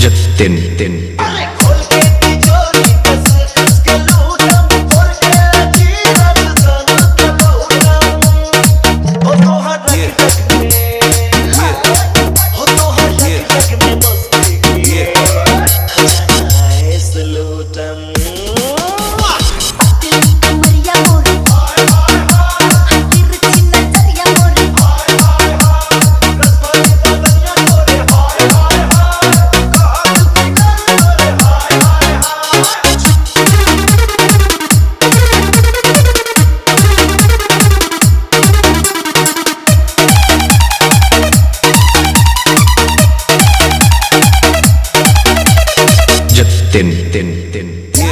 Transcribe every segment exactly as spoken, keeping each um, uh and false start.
जतिन तिन अरे खोल के तिजोरी कस कस के लूटम खोल के जीवन जान के बहुतम हो तो हट टक में हो तो हट टक में बस देखिए ऐसे लूटम तिन तिन तिन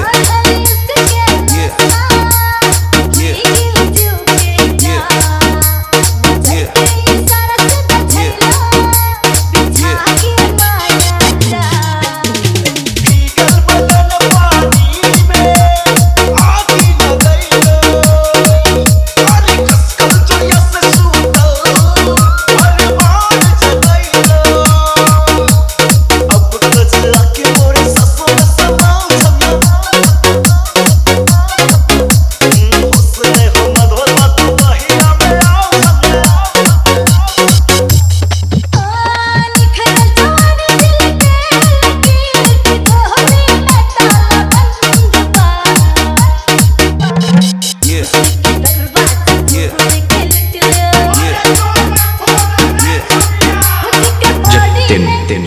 तिन तिन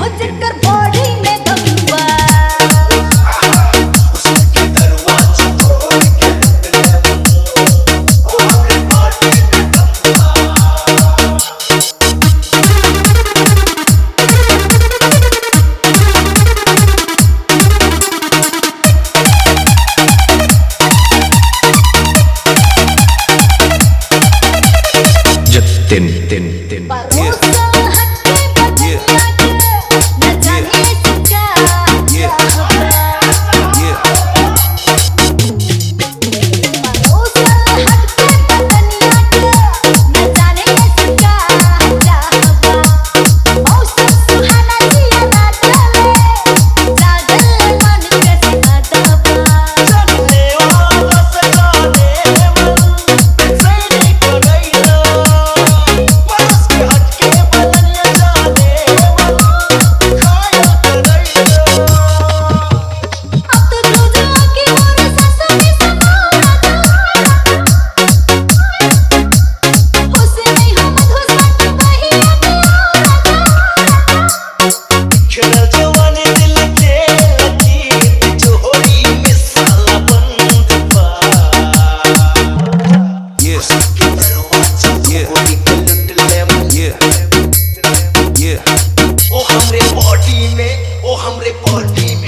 तिन तिन तिन ओ हमरे बॉडी में ओ हमरे बॉडी में